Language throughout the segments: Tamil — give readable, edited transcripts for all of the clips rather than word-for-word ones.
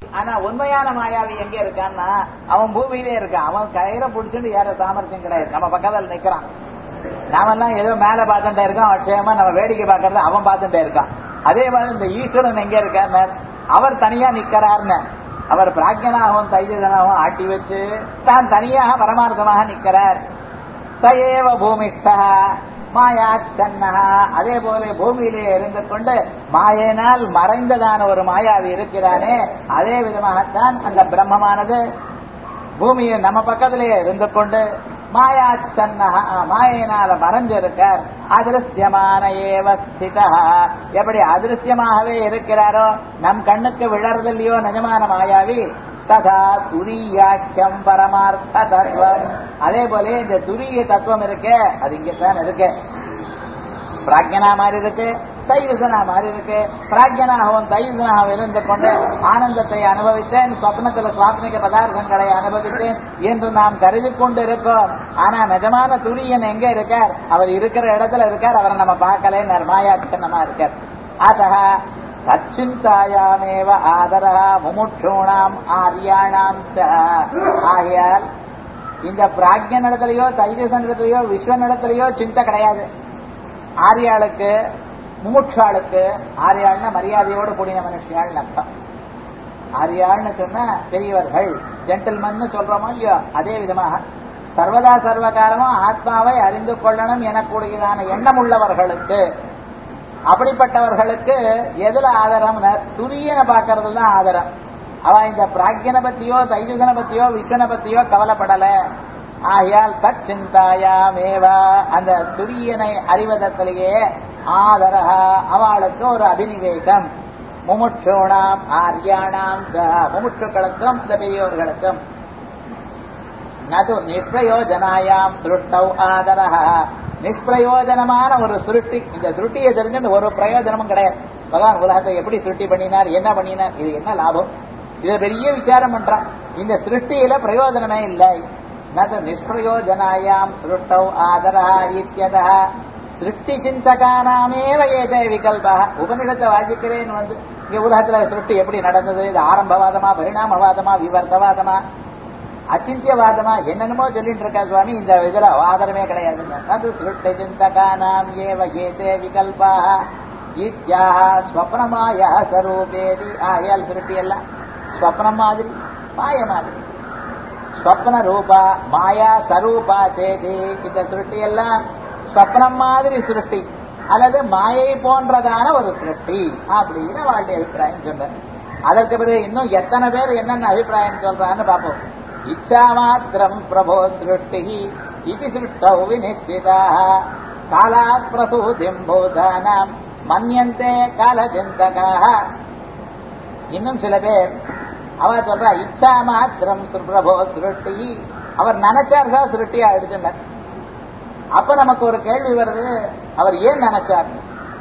ஆனா உண்மையான மாயாவி எங்க இருக்கான்னா அவன் பூமியிலே இருக்கான். அவன் கயிறை பிடிச்சுட்டு ஏற சாமர்த்தியம் கிடையாது. நம்ம பக்கத்துல நிக்கிறான். நாமெல்லாம் ஏதோ மேல பார்த்துட்டே இருக்கான். அட்சயமா நம்ம வேடிக்கை பார்க்கறது அவன் பார்த்துட்டே இருக்கான். அதே மாதிரி இந்த ஈஸ்வரன் எங்க இருக்கார்? அவர் தனியா நிக்கிறார்னு. அவர் பிராக்ஞனாகவும் தைஜனாகவும் ஆட்டி வச்சு தான் தனியாக பரமார்த்தமாக நிக்கிறார். சயேவ பூமிஷ்டா மாயாச்சன்னா. அதே போல பூமியிலே இருந்து கொண்டு மாயினால் மறைந்ததான ஒரு மாயாவி இருக்கிறானே, அதே விதமாகத்தான் அந்த பிரம்மமானது பூமியை நம்ம பக்கத்திலே இருந்து கொண்டு மாயாச்சன்னா மாயினால மறைஞ்சிருக்கார். அதிருஷ்யமான ஏவ ஸ்திதா. எப்படி அதிருஷ்யமாகவே இருக்கிறாரோ, நம் கண்ணுக்கு விழறதில்லையோ நிஜமான மாயாவி, ததா துரியாக்கியம் பரமார்த்த தத்துவம். அதே போல இந்த துரிய தத்துவம் இருக்கு, அது இங்கத்தான் இருக்கு. பிராக்ஞனா மாதிரி இருக்கு, தைவிசனா மாதிரி இருக்கு. பிராக்ஞனாகவும் தைவிசனாகவும் இருந்து கொண்டு ஆனந்தத்தை அனுபவித்தேன், சொப்னத்துல சுவாப்னிக பதார்த்தங்களை அனுபவித்தேன் என்று நாம் கருதி கொண்டு இருக்கோம். ஆனா நிஜமான துரியன் எங்க இருக்கார்? அவர் இருக்கிற இடத்துல இருக்கார். அவரை நம்ம பார்க்கல, மாயாட்சணமா இருக்கார். அத தச்சிந்தாயாமேவ ஆதரா முமுட்சூணாம் ஆரியாணாம் ச. ஆகையால் இந்த பிராக்ஞன் இடத்துலயோ தைஜசன் இடத்துலயோ விஸ்வன் இடத்துலயோ சிந்தை கிடையாது. ஆரியாளுக்கு முமுட்சாளுக்கு, ஆரியாள்னா மரியாதையோடு கூடின மனுஷியாள் அர்த்தம். ஆரியாள்னு சொன்னா பெரியவர்கள், ஜென்டில்மன் சொல்றோமோ இல்லையோ, அதே விதமாக சர்வதா சர்வகாலமும் ஆத்மாவை அறிந்து கொள்ளணும் எனக்கூடியதான எண்ணம் உள்ளவர்களுக்கு, அப்படிப்பட்டவர்களுக்கு எதுல ஆதரம்? துரியனை பார்க்கறது தான் ஆதரம். அவ இந்த பிராக்ஞனை பத்தியோ தைஜசனை பத்தியோ விஸ்வனை பத்தியோ கவலைப்படல. ஆகையால் தச்சிந்தாயாமேவா அந்த துரியனை அறிவதத்திலேயே ஆதரக அவளுக்கு ஒரு அபினிவேசம். முமுட்சூணாம் ஆர்யாணாம் முமுட்சுக்களுக்கும் இந்த பெரியோர்களுக்கும் நது நிஷ்பிரயோஜனாயாம் சுருட்டௌ ஆதரக. நிஷ்பிரயோஜனமான ஒரு சுருட்டி, இந்த சுருட்டியை தெரிஞ்சு ஒரு பிரயோஜனமும் கிடையாது. பகவான் உலகத்தை எப்படி சுருட்டி பண்ணினார், என்ன பண்ணினார், இது என்ன லாபம், இதை பெரிய விசாரம் பண்றான். இந்த சிருஷ்டியில பிரயோஜனமே இல்லை. நது நிஷ்பிரயோஜனாயாம் சுருட்டௌ ஆதரஹ இத்யதா சிருஷ்டி சிந்தகானாமேவ ஏதே விகல்பா. உபனிடத்தை வாசிக்கிறேன்னு வந்து இங்க உலகத்துல சிருஷ்டி எப்படி நடந்தது, இது ஆரம்பவாதமா பரிணாமவாதமா விவர்த்தவாதமா அச்சிந்தியவாதமா என்னென்னமோ சொல்லிட்டு இருக்கா சுவாமி. இந்த இதுல ஆதரமே கிடையாது. அது சிருஷ்டி சிந்தகானாம் ஏவ ஏதே விகல்பா இத்யாஹ ஸ்வப்னமாயா ஸ்வரூபேதி. ஆயால் சிருஷ்டி எல்லாம் ஸ்வப்னம் மாதிரி மாய மாதிரி. ஸ்வப்ன ரூபா மாயா சரூபா சேதி. இந்த சிருஷ்டி எல்லாம் ஸ்வப்னம் மாதிரி சிருஷ்டி அல்லது மாயை போன்றதான ஒரு சிருஷ்டி அப்படின்னு வாழ்க்கை அபிப்பிராயம் சொன்னார். அதற்கு பிறகு இன்னும் எத்தனை பேர் என்னென்ன அபிப்பிராயம் சொல்றான்னு பார்ப்போம். இச்சா மாத்திரம் பிரபோ சிருஷ்டி இது சிருஷ்டௌ விநிஷ்டிதாக காலாத் பிரசூதிம் பூதானாம் மன்யந்தே காலஜந்தகாக. இன்னும் சில பேர் அவ சொல்றா இச்சா மாத்திரம் பிரபோ சிருஷ்டி, அவர் நினைச்சார் தான் சிருஷ்டியா எடுத்துட்டார். அப்ப நமக்கு ஒரு கேள்வி வருது, அவர் ஏன் நினைச்சார்?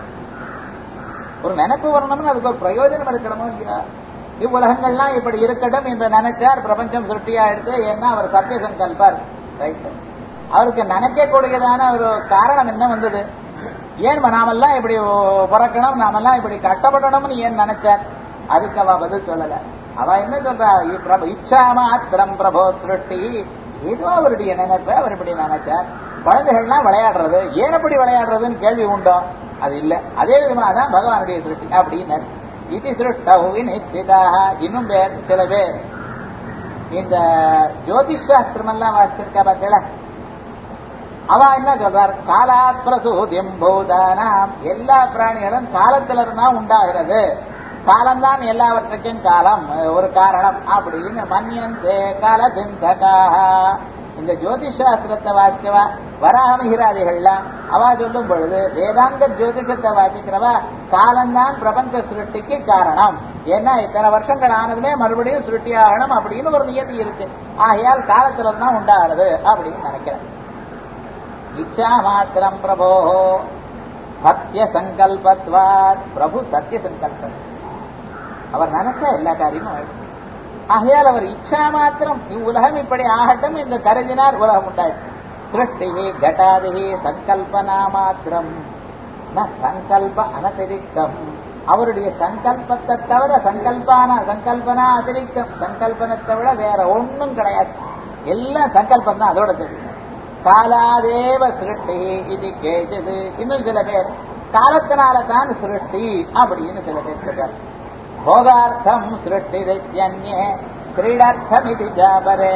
ஒரு நினைப்பு வரணும்னு அதுக்கு ஒரு பிரயோஜனம் இருக்கணுமோ இல்லையா? இவ்வுலகங்கள்லாம் இப்படி இருக்கட்டும் என்று நினைச்சார், பிரபஞ்சம் சிருஷ்டியா எடுத்து. ஏன்னா அவர் சத்திய சங்கல்பார், ரைட்? அவருக்கு நினைக்கக்கூடியதான ஒரு காரணம் என்ன வந்தது? ஏன் நாமெல்லாம் இப்படி பிறக்கணும், நாமெல்லாம் இப்படி கட்டப்படணும்னு ஏன் நினைச்சார்? அதுக்கு அவ பதில் சொல்லல. அவ என்ன சொல்றா, இச்சா மாத்திரம் பிரபோ சிருஷ்டி, ஏதோ அவருடைய நினைப்ப அவர் இப்படி நினைச்சார். குழந்தைகள்லாம் விளையாடுறது, ஏன் எப்படி விளையாடுறதுன்னு கேள்வி உண்டோ? அது இல்ல. அதே விதமாக தான் பகவானுடைய சிருஷ்டி அப்படின்னு இது சிருஷ்டவி நிச்சிதாக. இன்னும் பேர் சில பேர் இந்த ஜோதிஷ் சாஸ்திரம் எல்லாம் வாசிச்சிருக்கா பார்த்தீங்களா? அவ என்ன சொல்றார், காலாத் பிரசூதிம் பூதானாம், எல்லா பிராணிகளும் காலத்துல இருந்தா உண்டாகிறது, காலம்தான் எல்லாவற்றுக்கும் காலம் ஒரு காரணம் அப்படின்னு மன்யந்தே காலஜந்தகாக. இந்த ஜோதிஷ் சாஸ்திரத்தை வாசிச்சவா வராமிகிராதிகள்லாம் அவ சொல்லும் பொழுது வேதாந்த ஜோதிஷத்தை வாசிக்கிறவா காலம்தான் பிரபஞ்ச சிருஷ்டிக்கு காரணம். ஏன்னா இத்தனை வருஷங்கள் ஆனதுமே மறுபடியும் சிருஷ்டி ஆகணும் அப்படின்னு ஒரு நியதி இருக்கு. ஆகையால் காலத்துல தான் உண்டாகிறது அப்படின்னு நினைக்கிறேன். இச்சா மாத்திரம் பிரபோ சத்திய சங்கல்பத்வாத். பிரபு சத்திய சங்கல்பம், அவர் நினைச்சா எல்லா காரியமும் ஆயிடும். ஆகையால் அவர் இச்சா மாத்திரம் இவ்வுலகம் இப்படி ஆகட்டும் என்று கருதினார், உலகம் உண்டாயிடும். சிருஷ்டி கட்டாதி சங்கல்பனா மாத்திரம் ந சங்கல்ப அனதிரிக்தம். அவருடைய சங்கல்பத்தை தவிர சங்கல்பனா அதிரிக்தம், சங்கல்பனத்தை விட வேற ஒன்றும் கிடையாது. எல்லாம் சங்கல்பம் தான். அதோட தெரியும். காலாதேவ சிருஷ்டி இது கேட்டது. இன்னும் சில பேர் காலத்தினால தான் சிருஷ்டி அப்படின்னு சில பேர் சொல்றார். போகார்த்தம் சிருஷ்டி தைத்தியன்யே கிரீடார்த்தம் இது ஜாபரே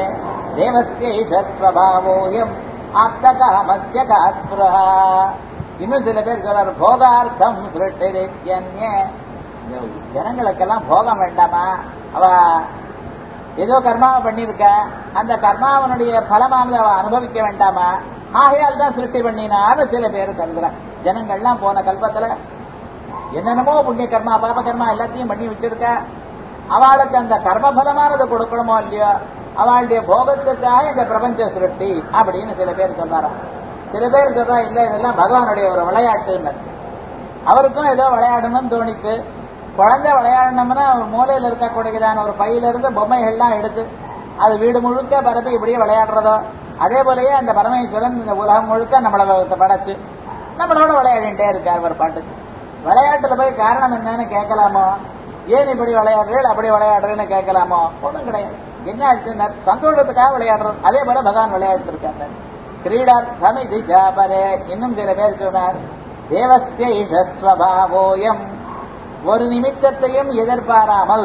தேவஸ்யைஷஸ்வபாவோயம் ஆப்தகாமஸ்ய காஸ்புரஹா. இன்னும் சில பேர் சொல்றாரு போகார்த்தம் சிருஷ்டி தைத்தியன்யே. ஜனங்களுக்கெல்லாம் போகம் வேண்டாமா? அவ ஏதோ கர்மாவை பண்ணிருக்க, அந்த கர்மாவனுடைய பலமானது அவ அனுபவிக்க வேண்டாமா? ஆகையால் தான் சிருஷ்டி பண்ணினான்னு சில பேர் கருதுற. ஜனங்கள்லாம் போன கல்பத்துல என்னென்னமோ புண்ணிய கர்மா பாப கர்மா எல்லாத்தையும் பண்ணி வச்சிருக்க. அவளுக்கு அந்த கர்மபலமானது கொடுக்கணுமோ இல்லையோ, அவளுடைய போகத்துக்காக இந்த பிரபஞ்ச சிருஷ்டி அப்படின்னு சில பேர் சொல்றாராம். சில பேர் சொல்றா இல்ல இதெல்லாம் பகவானுடைய ஒரு விளையாட்டுன்னு. அவருக்கும் ஏதோ விளையாடணும்னு தோணித்து, குழந்தை விளையாடணும்னா ஒரு மூலையில் இருக்கக்கூடியதான ஒரு பையிலிருந்து பொம்மைகள்லாம் எடுத்து அது வீடு முழுக்க பரப்பி இப்படியே விளையாடுறதோ, அதே போலயே அந்த பரமேஸ்வரன் இந்த உலகம் முழுக்க நம்மளை படைச்சு நம்மளோட விளையாடிட்டே இருக்கார் ஒரு பாட்டுக்கு. விளையாட்டுல போய் காரணம் என்னன்னு கேட்கலாமோ? ஏன் இப்படி விளையாடுறீள் அப்படி விளையாடுறேன்னு கேட்கலாமோ? ஒன்றும் கிடையாது. என்ன ஆச்சு? சந்தோஷத்துக்காக விளையாடுறோம். அதே போல பகவான் விளையாட்டு இருக்காங்க. கிரீடார்த்தம் இது ஜாபரே. இன்னும் சில பேர் சொன்னார் தேவஸ்யைஷஸ்வபாவோயம். ஒரு நிமித்தத்தையும் எதிர்பாராமல்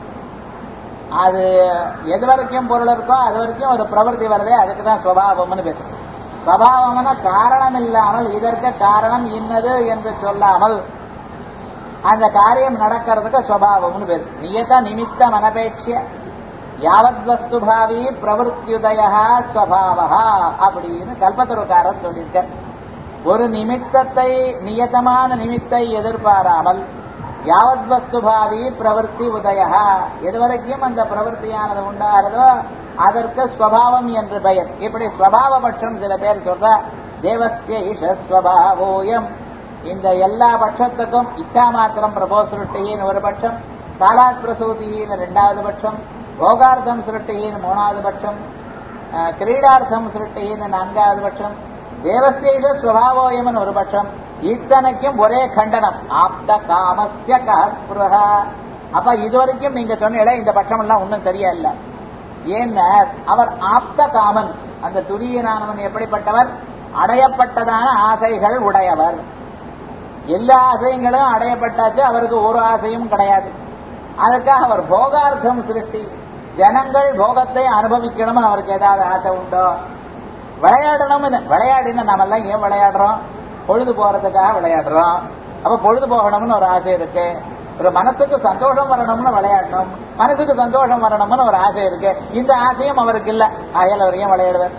அது எது வரைக்கும் பொருள் இருக்கோ அது வரைக்கும் ஒரு பிரவர்த்தி வருதே, அதுக்குதான் சுபாவம்னு பேர். சுபாவம்னா காரணம் இல்லாமல் இதற்கு காரணம் இன்னது என்று சொல்லாமல் அந்த காரியம் நடக்கிறதுக்கு சுபாவம்னு பேர். நியத நிமித்தம் அனபேட்சிய யாவத் வஸ்துபாவி பிரவருத்தியுதய ஸ்வபாவா அப்படின்னு கல்பத்தருக்காரர் சொல்லியிருக்க. ஒரு நிமித்தத்தை நியதமான நிமித்தை எதிர்பாராமல் யாவத் வஸ்துபாவி பிரவருத்தி உதய எதுவரைக்கும் அந்த பிரவருத்தியானது உண்டாகிறதோ அதற்கு ஸ்வபாவம் என்று பெயர். இப்படி ஸ்வபாவ பட்சம் சில பேர் சொல்ற. தேவஸ்ய ஈஷஸ்வபாவோயம். இந்த எல்லா பட்சத்துக்கும் இச்சா மாத்திரம் பிரபோ சிருஷ்டியின் ஒரு பட்சம், காலாத் பிரசூதியின் இரண்டாவது பட்சம், போகார்த்தம் சிருஷ்டியின் மூணாவது பட்சம், கிரீடார்த்தம் சிருஷ்டியின் நான்காவது பட்சம், தேவசேஷ ஸ்வபாவோயமன் ஒரு பட்சம். இத்தனைக்கும் ஒரே கண்டனம். ஆப்த காமஸ்ய காஸ்புரஹ. அப்ப இதுவரைக்கும் நீங்க சொன்னீங்களே இந்த பட்சம் எல்லாம் ஒன்றும் சரியா இல்ல. ஏன்னா அவர் ஆப்த காமன். அந்த துரியனானவன் எப்படிப்பட்டவர்? அடையப்பட்டதான ஆசைகள் உடையவர். எல்லா ஆசைகளும் அடையப்பட்டாச்சு, அவருக்கு ஒரு ஆசையும் கிடையாது. அதுக்காக அவர் போகார்த்தம் சிருஷ்டி. ஜனங்கள் போகத்தை அனுபவிக்கணும்னு அவருக்கு ஏதாவது ஆசை உண்டோ? விளையாடணும்னு விளையாடினா நாமெல்லாம் ஏன் விளையாடுறோம்? பொழுது போறதுக்காக விளையாடுறோம். அப்ப பொழுது போகணும்னு ஒரு ஆசை இருக்கு. ஒரு மனசுக்கு சந்தோஷம் வரணும்னு விளையாடணும், மனசுக்கு சந்தோஷம் வரணும்னு ஒரு ஆசை இருக்கு. இந்த ஆசையும் அவருக்கு இல்ல. ஆகையால் அவர் ஏன் விளையாடுவார்?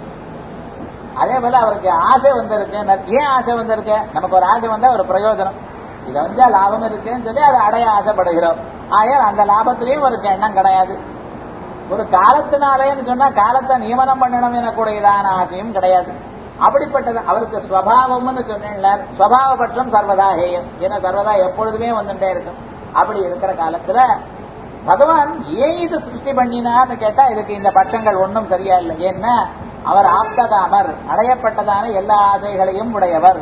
அதே போல அவருக்கு ஆசை வந்திருக்கு. ஏன் ஆசை வந்திருக்கு? நமக்கு ஒரு ஆசை வந்தா ஒரு பிரயோஜனம், இதை வந்து லாபம் இருக்குன்னு சொல்லி அதை அடைய ஆசைப்படுகிறோம். ஆகையால் அந்த லாபத்திலையும் ஒரு எண்ணம் கிடையாது. ஒரு காலத்தினாலேன்னு சொன்னா காலத்தை நியமனம் பண்ணணும் எனக்கூடியதான ஆசையும் கிடையாது. அப்படிப்பட்டது அவருக்கு ஸ்வபாவம்னு சொன்னேன்ல. ஸ்வபாவ பட்சம் சர்வதா ஹேயம். ஏன்னா சர்வதா எப்பொழுதுமே வந்துட்டே இருக்கும். அப்படி இருக்கிற காலத்துல பகவான் ஏன் இது சிருஷ்டி பண்ணினார்னு கேட்டா இதுக்கு இந்த பட்சங்கள் ஒன்றும் சரியா இல்லை. ஏன்னா அவர் ஆப்தகாமர், அடையப்பட்டதான எல்லா ஆசைகளையும் உடையவர்.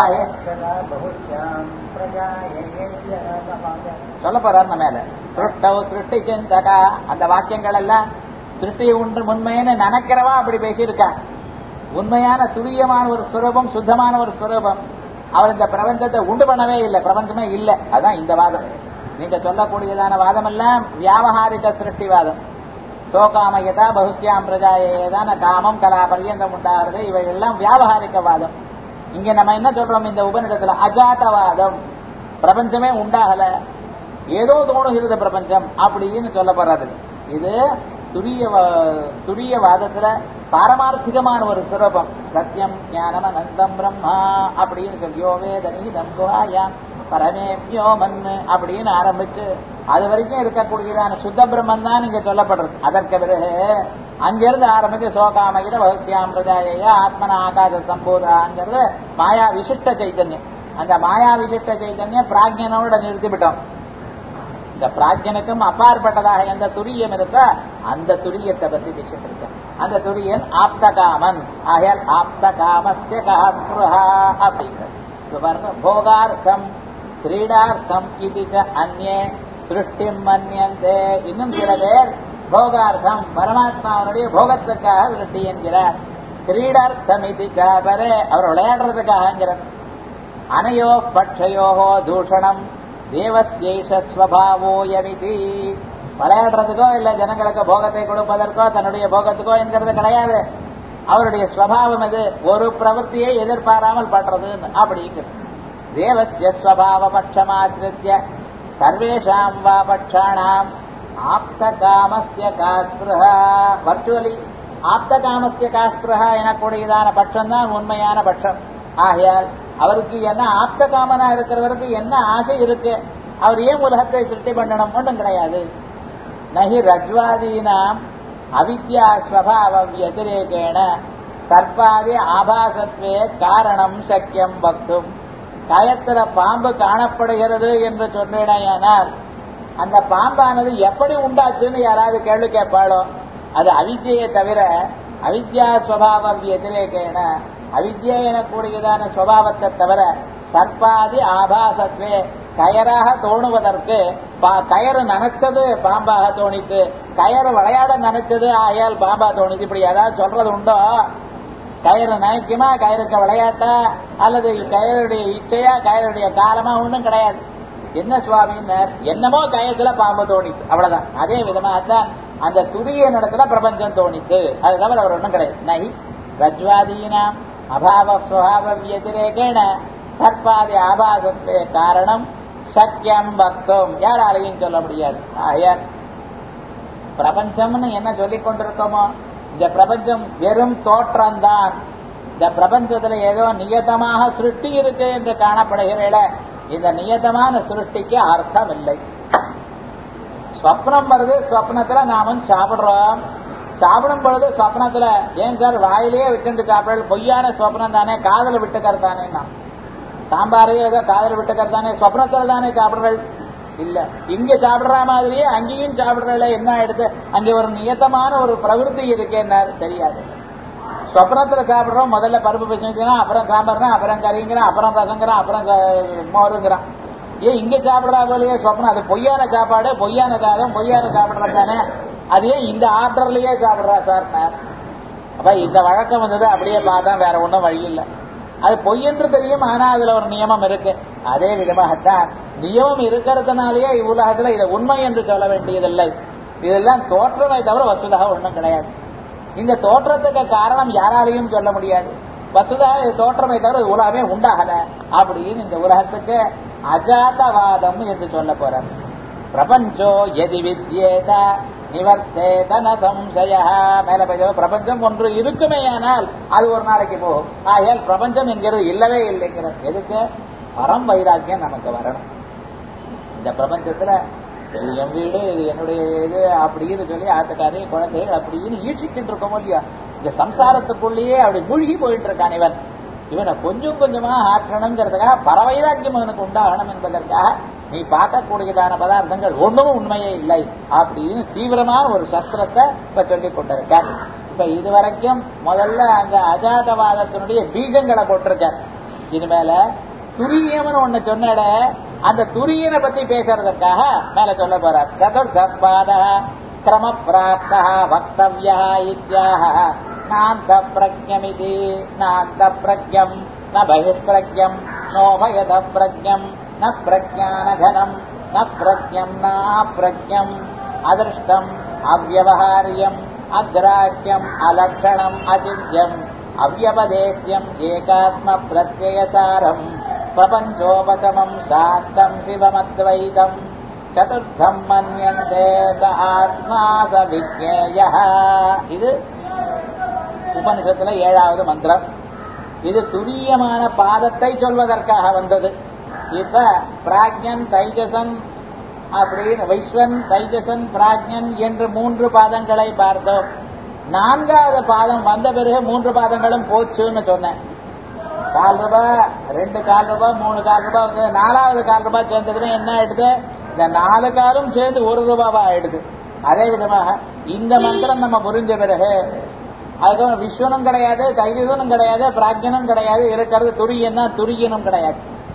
சொல்ல போறார் மேல சுருட்டவ் சிருஷ்டி சிந்தகா. அந்த வாக்கியங்கள் எல்லாம் சிருஷ்டி ஒன்று உண்மைன்னு நினைக்கிறவா அப்படி பேசியிருக்கா. உண்மையான துரியமான ஒரு சுரூபம், சுத்தமான ஒரு சுரூபம். அவர் இந்த பிரபஞ்சத்தை உண்டு பண்ணவே இல்லை, பிரபஞ்சமே இல்லை. அதான் இந்த வாதம். நீங்க சொல்லக்கூடியதான வாதம் எல்லாம் வியாவகாரிக சிருஷ்டிவாதம். சோகாமயதா பகுஸ்யாம் பிரஜாயேதான காமம் கலா பர்யந்தம் உண்டாகிறது. இவை எல்லாம் வியாவகாரிக வாதம். இங்க நம்ம என்ன சொல்றோம் இந்த உபநிடத்துல? அஜாத்தவாதம். பிரபஞ்சமே உண்டாகல, ஏதோ தோணுகிறது பிரபஞ்சம் அப்படின்னு சொல்லப்படுறது. இது துரிய வாதத்துல பாரமார்த்திகமான ஒரு சுரூபம். சத்தியம் ஞானம் அனந்தம் பிரம்மா அப்படின்னு சொல்லியோ வேதனிதம் குஹாயாம் பரமேப்யோ மண்ணு அப்படின்னு ஆரம்பிச்சு அது வரைக்கும் இருக்கக்கூடியதான சுத்த பிரம்மன் தான் இங்க சொல்லப்படுறது. அதற்கு பிறகு அங்கிருந்து ஆரம்பிச்சு சோகாமகித பகுஸ்யாம் பிரஜாயா ஆத்மன ஆகாச சம்போதாங்கிறது மாயா விசிஷ்ட சைத்தன்யம். அந்த மாயா விசிஷ்ட சைத்தன்யம் பிராக்ஞனோட நிறுத்திவிட்டோம். இந்த பிராக்ஞனுக்கும் அப்பாற்பட்டதாக எந்த துரியம் இருக்கோ அந்த துரியத்தை பத்தி பேசிட்டு இருக்க. அந்த துரியன் ஆப்தகாமன். ஆகையால் ஆப்தகாமஸ்ய காஸ்புரஹா அப்படிங்கிறது. போகார்த்தம் கிரீடார்த்தம் இது அந்நே சிருஷ்டிம் மன்யந்தே. இன்னும் சில பேர் போகார்த்தம் பரமாத்மாவனுடைய போகத்துக்காக சிருஷ்டி என்கிறார். கிரீடார்த்தம் இது பரே அவர் விளையாடுறதுக்காகங்கிறார். அனையோ பட்சயோகோ தூஷணம் தேவஸ்யேஷஸ்வபாவோயமிதி. விளையாடுறதுக்கோ இல்ல ஜனங்களுக்கு போகத்தை கொடுப்பதற்கோ தன்னுடைய போகத்துக்கோ என்கிறது கிடையாது. அவருடைய ஸ்வபாவம் இது, ஒரு பிரவൃத்தியை எதிர்பாராமல் பண்றது அப்படிங்கிறது. தேவஸ்ய ஸ்வபாவ பட்சமாசிரித்ய சர்வேஷாம் வா பட்சாணாம் ஆப்த காமஸ்ய காஸ்பிருஹா. வர்ச்சுவலி ஆப்த காமஸ்ய காஸ்பிருஹா எனக்கூடியதான பட்சம் தான் உண்மையான பட்சம். ஆகையால் அவருக்கு என்ன ஆப்த காமனா இருக்கிறவருக்கு என்ன ஆசை இருக்கு, அவர் ஏன் உலகத்தை சிருஷ்டி பண்ணணும் ஒன்றும் கிடையாது. நகி ரஜ்வாதீனாம் அவித்யா ஸ்வபாவ வத்திரேகேண சர்ப்பாதி ஆபாசத்வே காரணம் சக்கியம் வக்தும். கயத்துல பாம்பு காணப்படுகிறது என்று சொன்னேனால் அந்த பாம்பானது எப்படி உண்டாச்சுன்னு யாராவது கேள்வி கேட்பாளோ அது அவித்யை தவிர அவித்யா ஸ்வபாவ வத்திரேகேண அவித்யா எனக்கூடியதான ஸ்வபாவத்தை தவிர சர்ப்பாதி ஆபாசத்வே கயராக தோணுவதற்கு கயறு நினைச்சது பாம்பாக தோணித்து, கயறு விளையாட நினைச்சது ஆயால் பாம்பா தோணித்து. இப்படி ஏதாவது சொல்றது உண்டோ? கயிறு நினைக்குமா, கயிறுக்க விளையாட்டா, அல்லது கயருடைய இச்சையா, கயருடைய காலமா ஒன்றும் கிடையாது. என்ன சுவாமின்னு என்னமோ கயத்துல பாம்பு தோணித்து, அவ்வளவுதான். அதே விதமாகத்தான் அந்த துரிய இடத்துல பிரபஞ்சம் தோணித்து, அது தவிர அவர் ஒன்றும் கிடையாது. நகி ரஜ்வாதீனாம் அபாவ ஸ்வபாவ வத்திரேகேண சர்ப்பாதி ஆபாசத்தே காரணம் சக்கியம் பக்தம், யாராலையும் சொல்ல முடியாது. ஆயார் பிரபஞ்சம்னு என்ன சொல்லிக் கொண்டிருக்கோமோ இந்த பிரபஞ்சம் வெறும் தோற்றம்தான். இந்த பிரபஞ்சத்துல ஏதோ நியதமாக சிருஷ்டி இருக்கு என்று காணப்படுகிற இந்த நியதமான சிருஷ்டிக்கு அர்த்தம் இல்லை. ஸ்வப்னம் வருது, ஸ்வப்னத்துல நாமும் சாப்பிடுறோம். சாப்பிடும் பொழுது ஸ்வப்னத்துல ஏன் சார் வாயிலேயே வச்சுட்டு சாப்பிட, பொய்யான ஸ்வப்னம் தானே, காதல விட்டுக்கறதானே. நான் சாம்பாரையே ஏதோ காதல விட்டுக்கறதானே, ஸ்வப்னத்துல தானே சாப்பிடுறேன். இல்ல, இங்க சாப்பிடுற மாதிரியே அங்கேயும் சாப்பிடுறல. என்ன எடுத்து அங்கே ஒரு நியத்தமான ஒரு பிரவருத்தி இருக்கேன்னு தெரியாது. ஸ்வப்னத்துல சாப்பிடுறோம், முதல்ல பருப்பு வச்சுக்கிறான், அப்புறம் சாம்பார்னா, அப்புறம் கறிங்கிறான், அப்புறம் ரசங்கிறான், அப்புறம் மோருங்கிறான். ஏன் இங்க சாப்பிடுறா போலயே ஸ்வப்னம், அது பொய்யான சாப்பாடு, பொய்யான காலம், பொய்யான சாப்பிடுறது தானே. அது ஏன் இந்த ஆர்டர்லயே சாப்பிடுறா சார்? அப்ப இந்த வழக்கம் வந்தது அப்படியே பார்த்தா வேற ஒன்றும் வழி இல்லை. அது பொய் என்று தெரியும், ஆனா அதுல ஒரு நியமம் இருக்கு. அதே விதமாகத்தான் நியமம் இருக்கிறதுனாலேயே இவ்வுலகத்துல இதை உண்மை என்று சொல்ல வேண்டியதில்லை. இதெல்லாம் தோற்றமே தவிர வசுதாக ஒன்றும் கிடையாது. இந்த தோற்றத்துக்கு காரணம் யாராலையும் சொல்ல முடியாது. வசுதாக தோற்றமே தவிர உலகமே உண்டாகல அப்படின்னு இந்த உலகத்துக்கு அஜாதவாதம் என்று சொல்ல போறார். பிரபஞ்சோ எதி வித்யேத நிவர்த்தேதன சம்சய. மேல பிரபஞ்சம் ஒன்று இருக்குமேயானால் அது ஒரு நாளைக்கு போகும். ஆகையால் பிரபஞ்சம் என்கிறது இல்லவே இல்லைங்கிறது. எதுக்கு? பரம் வைராக்கியம் நமக்கு வரணும். இந்த பிரபஞ்சத்துல இது என் வீடு, இது என்னுடைய இது அப்படின்னு சொல்லி ஆத்துக்காரி குழந்தைகள் அப்படின்னு ஈட்சிச்சுட்டு இருக்கோமோ இல்லையா, இந்த சம்சாரத்துக்குள்ளேயே அப்படி மூழ்கி போயிட்டு இருக்கான் இவன். இவனை கொஞ்சம் கொஞ்சமா ஆற்றணுங்கிறதுக்காக பரவைராக்கியம் அவனுக்கு உண்டாகணும் என்பதற்காக நீ பார்க்கக்கூடியதான பதார்த்தங்கள் ஒன்றும் உண்மையே இல்லை அப்படின்னு தீவிரமான ஒரு சஸ்திரத்தை இப்ப சொல்லிக் கொண்டிருக்க. இப்ப இதுவரைக்கும் முதல்ல அந்த அஜாதவாதத்தினுடைய பீஜங்களை போட்டிருக்க. இனிமேல துரியம்னு ஒண்ணு சொன்னட, அந்த துரியனை பத்தி பேசுறதுக்காக மேல சொல்ல போறார். சதுர்தபாத கிரம பிராப்தா வக்தவ்யா இத்யாஹ நாந்த பிரக்ஞமிதி. நாந்த பிரக்ஞம் ந பகிஷ்பிரக்ஞம் நோபயத பிரக்ஞம் ந பிரஜானகனம் ந பிரஜம் நாப்ரஜம் அதிருஷ்டம் அவ்யவஹாரியம் அக்ராஹ்யம் அலக்ஷணம் அசித்யம் அவ்யபதேஸ்யம் ஏகாத்ம பிரத்யயசாரம் பிரபஞ்சோபசமம் சாந்தம் சிவமத்வைதம் சதுர்த்தம் மன்யந்தே ச ஆத்மா ச விஜ்ஞேயः. இது உபனிஷத்துல 7வது மந்திரம். இது துரியமான பாதத்தை சொல்வதற்காக வந்தது. இப்ப பிராக்ஞன் தைஜசன் அப்படின்னு வைஸ்வன் தைஜசன் பிராக்ஞன் என்று 3 பாதங்களை பார்த்தோம். 4வது பாதம் வந்த பிறகு 3 பாதங்களும் போச்சுன்னு சொன்னேன். 4 ரூபாய், 2 கால் ரூபாய், 3 கால் ரூபாய் வந்து 4வது கால் ரூபாய் சேர்ந்ததுமே என்ன ஆயிடுது? இந்த 4 காலும் சேர்ந்து 1 ரூபாவா ஆயிடுது. அதே விதமாக இந்த மந்திரம் நம்ம புரிஞ்ச பிறகு அதுக்கு விஸ்வனும் கிடையாது, தைஜசனும் கிடையாது, பிராக்ஞனும் கிடையாது, இருக்கிறது துரியன் தான். துரியனும் கிடையாது.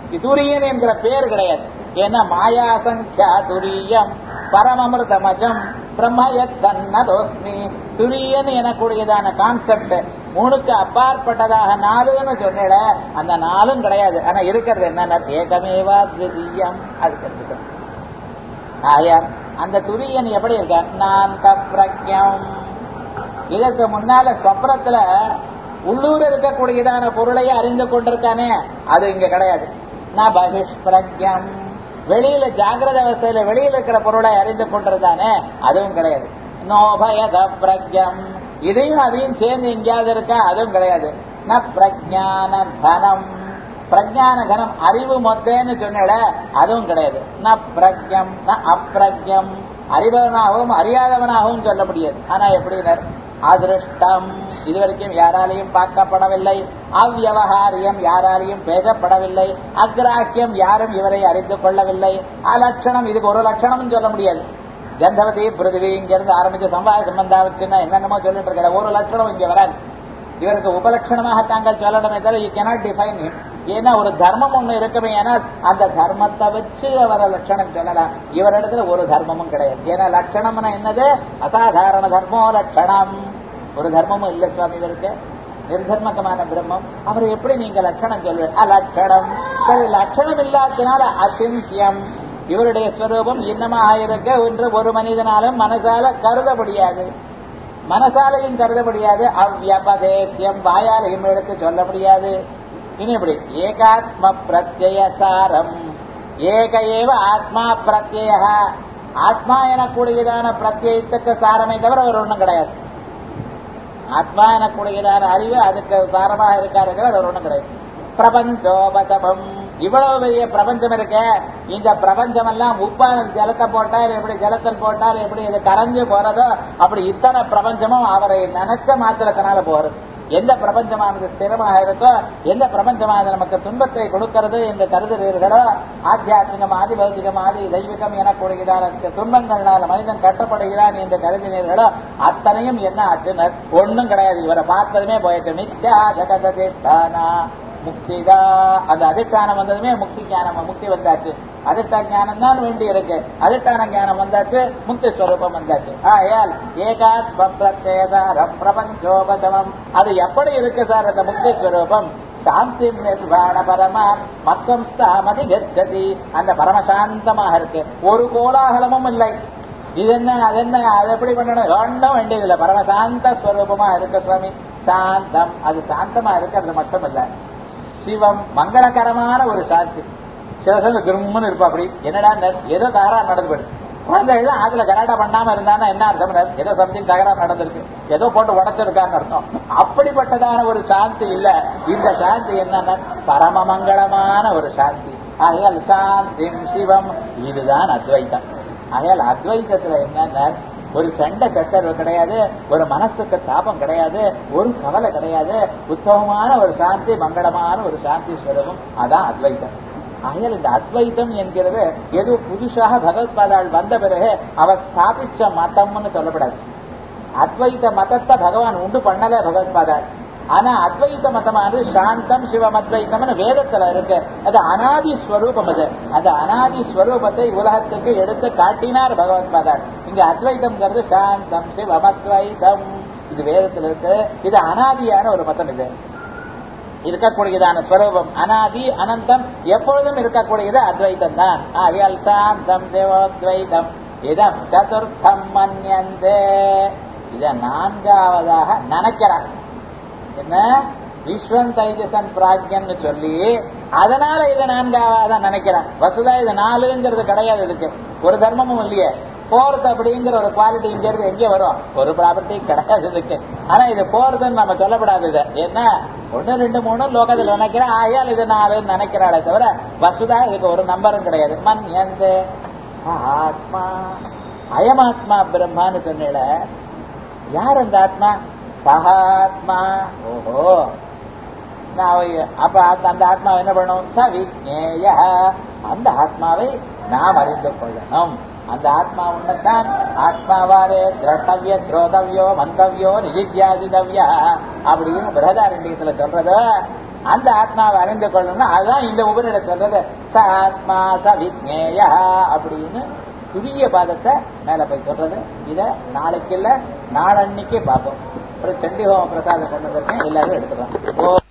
துரியன் என்கிற பேர் கிடையாது. ஏன்னா மாயா சங்கியா துரியம் பரமமிருதமஜம் பிரம்மயத்தன்னதோஸ்மி. துரியன் எனக்கூடியதான கான்செப்ட் மூணுக்கு அப்பாற்பட்டதாக நாலுன்னு சொன்ன அந்த நாலும் கிடையாது. ஆனா இருக்கிறது என்ன? ஏகமேவா துரியம். அது தெரிஞ்சுக்கணும். ஆயார் அந்த துரியன் எப்படி இருக்க? நாந்த பிரக்ஞம். இதற்கு முன்னால சொப்னத்துல உள்ளூர் இருக்கக்கூடியதான பொருளையே அறிந்து கொண்டிருக்கானே, அது இங்க கிடையாது. நான் பகிஷ்பிரக்ஞம். வெளியில ஜாகிரத அவஸ்தையில வெளியில இருக்கிற பொருளை அறிந்து கொண்டிருந்தானே, அதுவும் கிடையாது. நோபயத பிரக்ஞம். இதையும் அதையும் சேர்ந்து எங்கேயாவது இருக்கா? அதுவும் கிடையாது. ந பிரஜான தனம். பிரஜான கனம் அறிவு மொத்தன்னு சொன்ன அதுவும் கிடையாது. ந பிரக்ஞம் ந அப்பிரக்ஞம். அறிபவனாகவும் அறியாதவனாகவும் சொல்ல முடியாது. ஆனா எப்படினர்? அதிருஷ்டம். இதுவரைக்கும் யாராலையும் பார்க்கப்படவில்லை. அவ்யவகாரியம் யாராலையும் பேசப்படவில்லை. அக்ராஹ்யம் யாரும் இவரை அறிந்து கொள்ளவில்லை. அலட்சணம். இதுக்கு ஒரு லட்சணம் சொல்ல முடியாது. கந்தவதி பிருத்திவி இங்கிருந்து ஆரம்பிச்சு சம்பாத சம்பந்தாவச்சுன்னா என்னென்னமோ சொல்லிட்டு இருக்கிற ஒரு லட்சணம் இங்க வராது. இவருக்கு உபலட்சணமாக தாங்கள் சொல்லணுமே தவிர யூ கேனாட் டிஃபைன் ஹிம். ஏன்னா ஒரு தர்மம் ஒண்ணு இருக்குமே, ஏன்னா அந்த தர்மத்தை வச்சு அவரை லட்சணம் சொல்லலாம். இவரிடத்துல ஒரு தர்மமும் கிடையாது. ஏன்னா லட்சணம்னா என்னது? அசாதாரண தர்மோ லட்சணம். ஒரு தர்மமும் இல்ல சுவாமி இவருக்கு. நிர்தர்மகமான பிரம்மம். அவர் எப்படி நீங்க லட்சணம் சொல்வீங்க? அலட்சணம். சரி, லட்சணம் இல்லாதனால அசிந்தியம். இவருடைய ஸ்வரூபம் இன்னமாக இருக்க ஒன்று ஒரு மனிதனாலும் மனசால கருத முடியாது. மனசாலையும் கருத முடியாது. அவ்யபதேசியம். வாயாலையும் எடுத்து சொல்ல முடியாது. இனி எப்படி? ஏகாத்ம பிரத்யசாரம். ஏக ஏவ ஆத்மா பிரத்ய. ஆத்மா எனக்கூடியதான பிரத்யத்துக்கு சாரமே தவிர ஒரு ஒண்ணும் கிடையாது. ஆத்மா எனக்கூடியதான அறிவு அதுக்கு சாரமாக இருக்காரு, அது ஒண்ணும் கிடையாது. பிரபஞ்சோபதபம். இவ்வளவு பெரிய பிரபஞ்சம் இருக்க, இந்த பிரபஞ்சம் எல்லாம் உப்பான ஜலத்தை போட்டால் எப்படி, ஜலத்தில் போட்டால் எப்படி இது கரைஞ்சு போறதோ அப்படி இத்தனை பிரபஞ்சமும் அவரை நினைச்ச மாத்திரத்தினால போறது. எந்த பிரபஞ்சமானது ஸ்திரமாக இருக்கோ, எந்த பிரபஞ்சமானது நமக்கு துன்பத்தை கொடுக்கிறது என்று கருதுகிறீர்களோ, ஆத்தியாத்மிகம் ஆதி பௌத்திகம் ஆதி தெய்வீகம் எனக்கூடியதான துன்பங்களால் மனிதன் கட்டப்படுகிறான் என்று கருதினீர்களோ அத்தனையும் என்ன ஆச்சுன்னு ஒன்னும் கிடையாது. இவரை பார்த்ததுமே போயிட்டு நித்யா ஜகதேஷ்டானா முக்திதா. அந்த அதிஷ்டானம் வந்ததுமே முக்தி ஞானம், முக்தி வந்தாச்சு. அதிஷ்ட ஞானம் தான் வேண்டி இருக்கு. அதிஷ்டான ஞானம் வந்தாச்சு, முக்தி ஸ்வரூபம் வந்தாச்சு. ஆயால் ஏகாத்ம பிரத்யேதாரம் பிரபஞ்சோபதமம். அது எப்படி இருக்கு சார் அந்த முக்தி ஸ்வரூபம்? சாந்தி நிர்வாண பரமா மத்சம்ஸ்தாமதி கச்சதி. அந்த பரமசாந்தமாக இருக்கு. ஒரு கோலாகலமும் இல்லை. இது என்ன அது என்ன அது எப்படி பண்ணணும்? ஒன்றும் வேண்டியதில்லை. பரமசாந்த ஸ்வரூபமா இருக்கு சுவாமி. சாந்தம். அது சாந்தமா இருக்கிறது மட்டும் இல்ல, சிவம் மங்களகரமான ஒரு சாந்தி. சில கிரும்னு இருப்பா. அப்படி என்னடா ஏதோ தகராறு நடந்துபடுது. குழந்தைகள் அதுல கலாட்டா பண்ணாம இருந்தானா என்ன அர்த்தம்? ஏதோ சம்திங் தகராறு நடந்திருக்கு, ஏதோ போட்டு உடைச்சிருக்கான்னு அர்த்தம். அப்படிப்பட்டதான ஒரு சாந்தி இல்ல. இந்த சாந்தி என்னன்னா பரம மங்களமான ஒரு சாந்தி. ஆகையால் சாந்தி சிவம். இதுதான் அத்வைத்தம். ஆகையால் அத்வைத்தத்துல என்னன்னா ஒரு சண்டை சச்சரவு கிடையாது, ஒரு மனசுக்கு தாபம் கிடையாது, ஒரு கவலை கிடையாது. உத்தமமான ஒரு சாந்தி, மங்களமான ஒரு சாந்தி ஸ்வரூபம். அதான் அத்வைத்தம். ஆகையால் இந்த அத்வைத்தம் என்கிறது ஏதோ புதுசாக பகவத்பாதாள் வந்த பிறகு அவர் ஸ்தாபிச்ச மதம்னு சொல்லப்படாது. அத்வைத்த மதத்தை பகவான் உண்டு பண்ணல பகவத்பாதாள். ஆனா அத்வைத்த மதமானது சாந்தம் சிவம் அத்வைத்தம்னு வேதத்துல இருக்கு. அது அனாதி ஸ்வரூபம். அது அந்த அனாதி ஸ்வரூபத்தை உலகத்துக்கு எடுத்து காட்டினார் பகவத்பாதாள். இங்க அத்வைத்தம்ங்கிறது சாந்தம் சிவம் அத்வைத்தம். இது வேதத்துல இருக்கு. இது அனாதியான ஒரு மதம். இது இருக்கக்கூடியதான ஸ்வரூபம் அனாதி அனந்தம் எப்பொழுதும் இருக்கக்கூடியது அத்வைத்தம் தான். ஆகையால் சாந்தம் சிவோத்வைத்தம் இதம் சதுர்த்தம் மன்யந்தே. இத நான்காவதாக நினைக்கிறார். என்ன? விஸ்வம் தைஜசன் பிராக்யன்னு சொல்லி அதனால இதை நான்காவதா நினைக்கிறான். வசுதா இது நாலுங்கிறது கிடையாது. இதுக்கு ஒரு தர்மமும் இல்லையே. போர்த் அப்படிங்கிற ஒரு குவாலிட்டி இங்க இருக்கு எங்கே வரும்? ஒரு ப்ராப்பர்ட்டி கிடையாது இதுக்கு. ஆனா இது போர்துன்னு நம்ம சொல்லப்படாது. இது என்ன 1 2 3 லோகத்தில் நினைக்கிறேன். ஆயால் இது 4 நினைக்கிறாளே தவிர வசுதா இதுக்கு ஒரு நம்பரும் கிடையாது. மண் எந்த ஆத்மா அயமாத்மா பிரம்மான்னு சொன்ன யார் அந்த ஆத்மா? சகாத்மா. ஓஹோ, அப்ப அந்த ஆத்மாவை என்ன பண்ணணும்? சவிஜ்ஞேய. அந்த ஆத்மாவை நாம் அறிந்து கொள்ளணும். அந்த ஆத்மா உன்னதான் ஆத்மாவாரே திரட்டவிய திரோதவியோ மந்தவியோ நிதித்தியாதிதவியா அப்படின்னு பிரகதாரண்யத்துல சொல்றது. அந்த ஆத்மாவை அறிந்து கொள்ளணும். அதுதான் இந்த உபநிடத்து சொல்றது ச ஆத்மா ச விஜ்ஞேய அப்படின்னு துரிய பாதத்தை மேல போய் சொல்றது. இத நாளைக்கு இல்ல நாளன்னைக்கே பார்ப்போம். ஒரு சண்டி ஹோம பிரசாதம் கொண்டு வந்திருக்கேன், எல்லாரும் எடுத்துக்கலாம்.